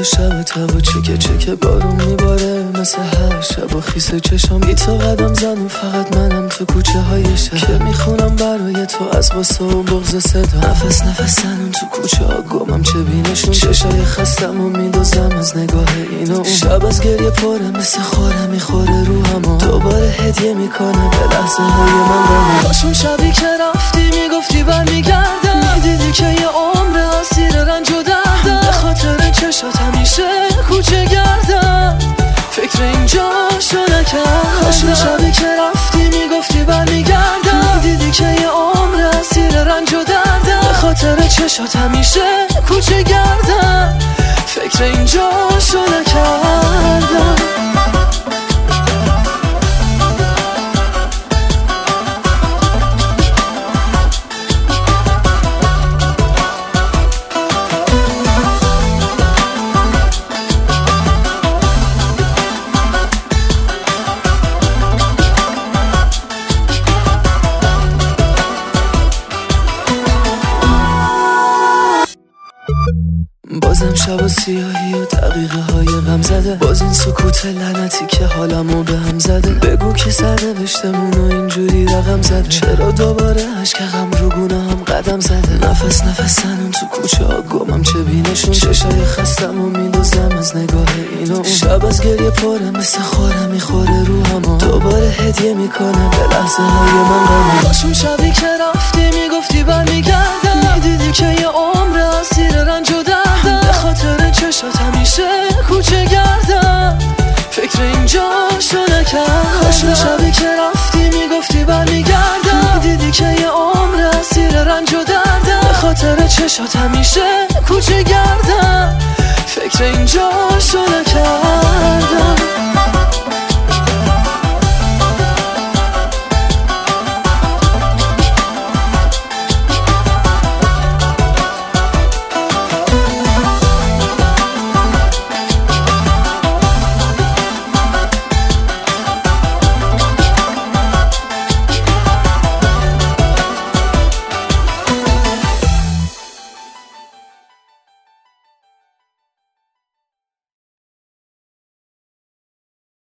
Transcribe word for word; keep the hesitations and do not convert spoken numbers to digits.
شب تبا چکه چکه بارون میباره مثل هر شب و خیس چشم بی تو قدم زنم فقط منم تو کوچه های شهر که میخونم برای تو از غصه و بغض صدا نفس نفس زنم تو کوچه ها گمم چه بینشون چشای خستم و میدوزم از نگاه اینو شب از گریه پره مثل خوره میخوره روحم دوباره هدیه میکنه به لحظه های من غمم باشون شبی که رفتی میگفتی برمیگردم میدیدی که یه عمر اسیر رنج و دردم به خاطر چشات همیشه کوچه گردم فکر اینجاشو نکردم باشون شبی که رفتی میگفتی برمیگردم میدیدی که یه عمر اسیر رنج و دردم به خاطر چشات همیشه کوچه گردم فکر اینجاشو نکردم بازم شب و سیاهی و دقیقه های غم زده باز این سکوت لعنتی که حالمو به هم زده بگو که سرنوشتمون و اینجوری رقم زده چرا دوباره عشق غم رو گونه هم قدم زده نفس نفس زنم تو کوچه ها گمم چه بینشون چشای خستم و میدوزم از نگاه اینو شب از گریه پره مثل خوره میخوره روحم دوباره هدیه میکنه به لحظه های من غمم باشون شبی که رفتی میگفتی برمیگردم میدیدی که یه عمر اسیر رنج و دردم به خاطر چشات همیشه کوچه گردم فکر اینجاشو نکردم باشون شبی که رفتی میگفتی برمیگردم میدیدی که یه عمر اسیر رنج و دردم به خاطر چشات همیشه کوچه گردم فکر اینجاشو نکردم